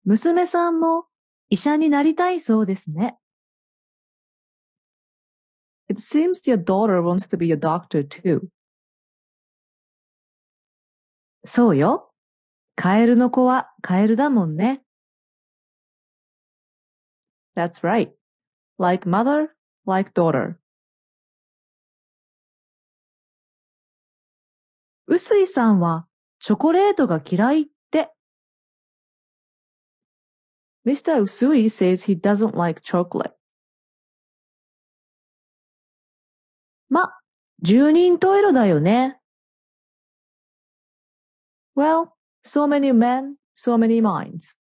娘さんも医者になりたいそうですね。 It seems your daughter wants to be a doctor too. そうよ。カエルの子はカエルだもんね。 That's right. Like mother, like daughter. 臼井さんはチョコレートが嫌いって。 Mr. Usui says he doesn't like chocolate. ま、十人十色だよね。 Well, so many men, so many minds.